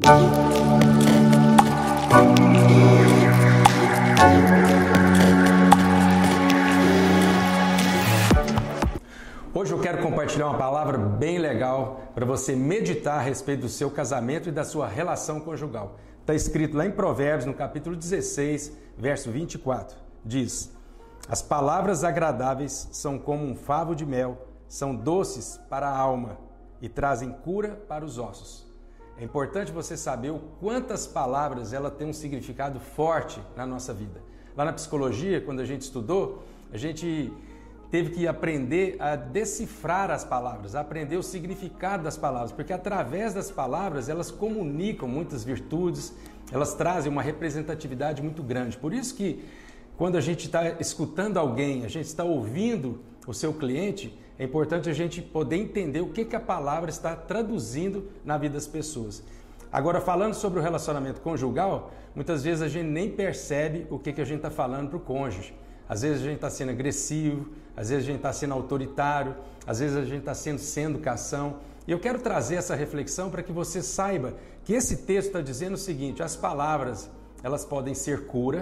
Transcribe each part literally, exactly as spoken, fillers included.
Hoje eu quero compartilhar uma palavra bem legal para você meditar a respeito do seu casamento e da sua relação conjugal. Está escrito lá em Provérbios, no capítulo dezesseis, verso vinte e quatro. Diz: as palavras agradáveis são como um favo de mel, são doces para a alma e trazem cura para os ossos. É importante você saber o quantas palavras ela tem um significado forte na nossa vida. Lá na psicologia, quando a gente estudou, a gente teve que aprender a decifrar as palavras, a aprender o significado das palavras, porque através das palavras elas comunicam muitas virtudes, elas trazem uma representatividade muito grande. Por isso que quando a gente está escutando alguém, a gente está ouvindo o seu cliente, é importante a gente poder entender o que, que a palavra está traduzindo na vida das pessoas. Agora, falando sobre o relacionamento conjugal, muitas vezes a gente nem percebe o que, que a gente está falando para o cônjuge. Às vezes a gente está sendo agressivo, às vezes a gente está sendo autoritário, às vezes a gente está sendo sem educação. E eu quero trazer essa reflexão para que você saiba que esse texto está dizendo o seguinte: as palavras, elas podem ser cura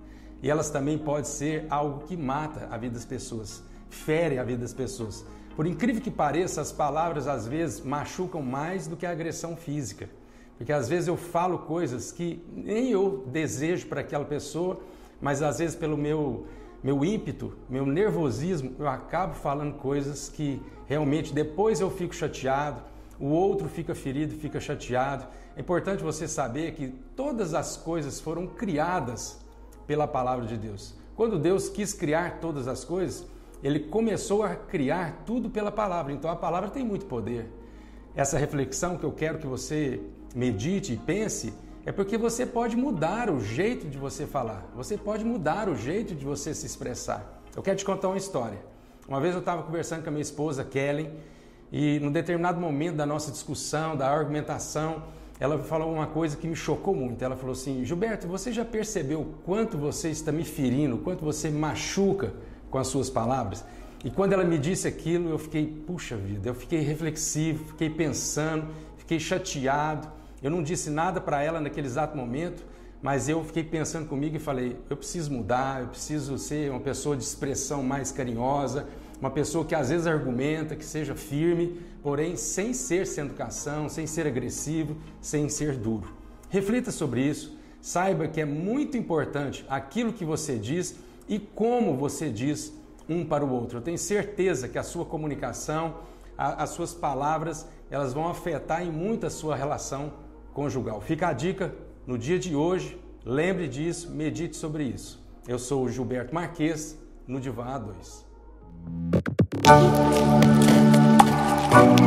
e elas também podem ser algo que mata a vida das pessoas, fere a vida das pessoas. Por incrível que pareça, as palavras às vezes machucam mais do que a agressão física. Porque às vezes eu falo coisas que nem eu desejo para aquela pessoa, mas às vezes pelo meu... meu ímpeto, meu nervosismo, eu acabo falando coisas que realmente depois eu fico chateado, o outro fica ferido, fica chateado. É importante você saber que todas as coisas foram criadas pela palavra de Deus. Quando Deus quis criar todas as coisas, Ele começou a criar tudo pela palavra. Então a palavra tem muito poder. Essa reflexão que eu quero que você medite e pense é porque você pode mudar o jeito de você falar, você pode mudar o jeito de você se expressar. Eu quero te contar uma história. Uma vez eu estava conversando com a minha esposa, Kellen, e num determinado momento da nossa discussão, da argumentação, ela falou uma coisa que me chocou muito. Ela falou assim: Gilberto, você já percebeu o quanto você está me ferindo, o quanto você machuca com as suas palavras? E quando ela me disse aquilo, eu fiquei, puxa vida, eu fiquei reflexivo, fiquei pensando, fiquei chateado. Eu não disse nada para ela naquele exato momento, mas eu fiquei pensando comigo e falei: eu preciso mudar, eu preciso ser uma pessoa de expressão mais carinhosa, uma pessoa que às vezes argumenta, que seja firme, porém sem ser sem educação, sem ser agressivo, sem ser duro. Reflita sobre isso, saiba que é muito importante aquilo que você diz e como você diz um para o outro. Eu tenho certeza que a sua comunicação, a, as suas palavras, elas vão afetar em muito a sua relação conjugal. Fica a dica no dia de hoje, lembre disso, medite sobre isso. Eu sou o Gilberto Marques, no Divã A dois.